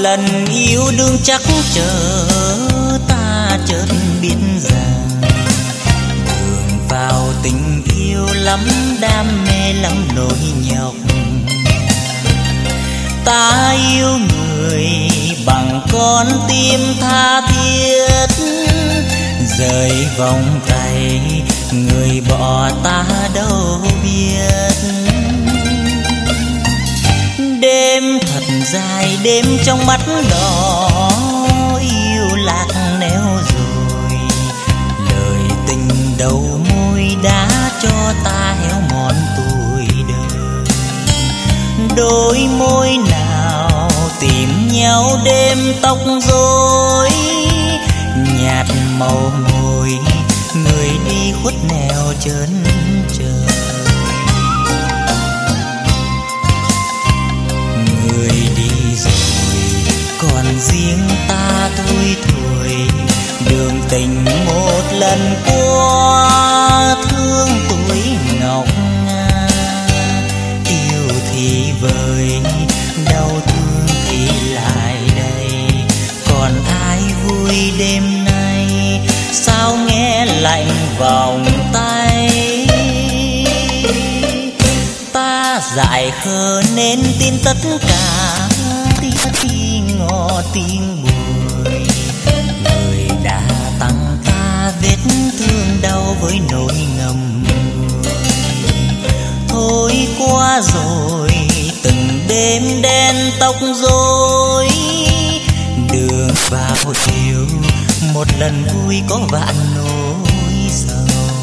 lần yêu đương chắc chờ ta chợt biết rằng đường vào tình yêu lắm đam mê lắm nỗi nhọc. Ta yêu người bằng con tim tha thiết, rời vòng tay người bỏ ta đâu biết. Đêm thật dài, đêm trong mắt đỏ yêu lạc neo rồi, lời tình đầu môi đã cho ta héo mòn tuổi đời. Đôi môi nào tìm nhau đêm tóc rối, nhạt màu môi người đi khuất nẻo chân trời. Người đi rồi còn riêng ta thôi thôi, đường tình một lần qua thương tuổi ngọc nga. Yêu thì vời, đau thương thì lại đây, còn ai vui đêm nay sao nghe lạnh vòng tay. Ta dại khờ nên tin tất cả tiếng ngỏ tiếng buồn, người đã tặng ta vết thương đau với nỗi ngầm ngùi. Thôi qua rồi từng đêm đen tóc rối, đường vào chiều một lần vui có vạn nỗi sầu.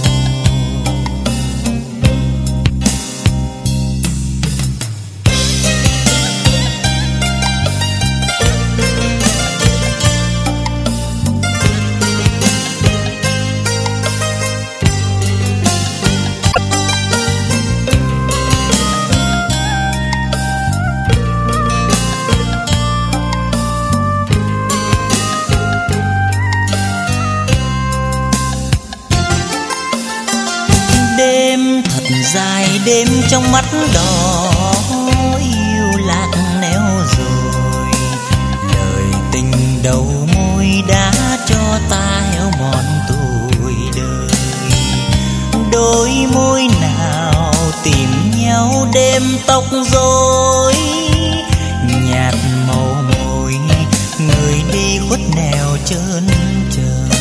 Đêm thật dài, đêm trong mắt đỏ yêu lạc neo rồi, lời tình đầu môi đã cho ta héo mòn tuổi đời. Đôi môi nào tìm nhau đêm tóc rối, nhạt màu môi người đi khuất nẻo chân trời.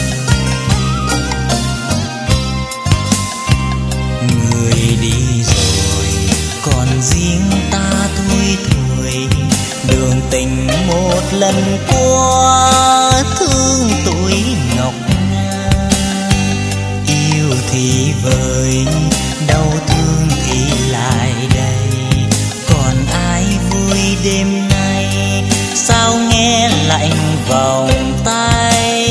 Người đi rồi còn riêng ta thôi thôi, đường tình một lần qua thương tuổi ngọc nga. Yêu thì vời, đau thương thì lại đây, còn ai vui đêm nay sao nghe lạnh vòng tay.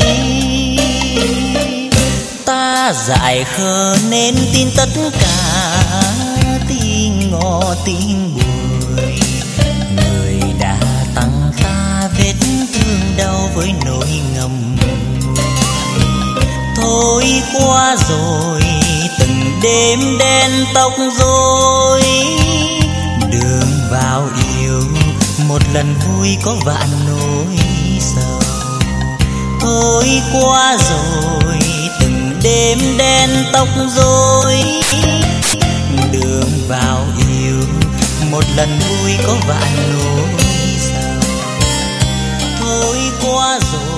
Ta dại khờ nên tin tất cả tiếng ngỏ tiếng buồn, người đã tặng ta vết thương đau với nỗi ngầm ngùi. Thôi qua rồi từng đêm đen tóc rối, đường vào yêu một lần vui có vạn nỗi sầu. Thôi qua rồi từng đêm đen tóc rối, đường vào yêu một lần vui có vạn nỗi sầu. Thôi qua rồi